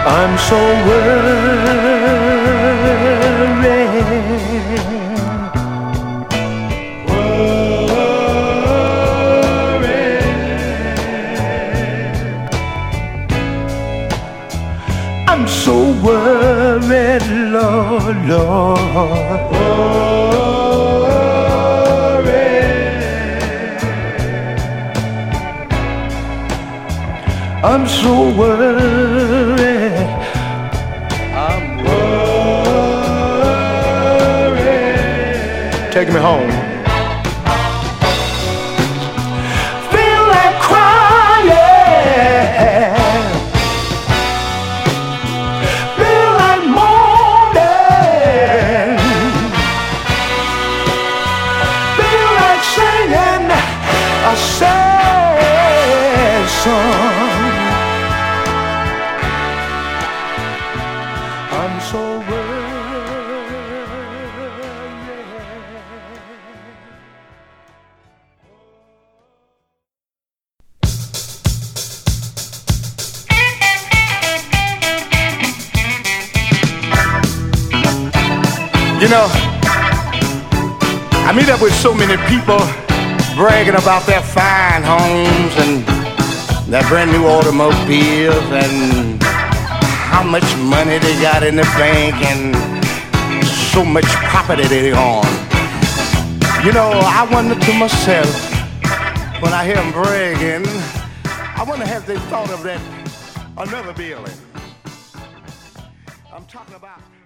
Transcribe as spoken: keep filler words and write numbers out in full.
I'm so worried. I'm so worried, Lord, Lord. Worried. I'm so worried. I'm worried. Take me home. Feel like crying. A sad song. I'm so You know, I meet up with so many people bragging about their fine homes and their brand new automobiles and how much money they got in the bank and so much property they own. You know, I wonder to myself, when I hear them bragging, I wonder have they thought of that another building. I'm talking about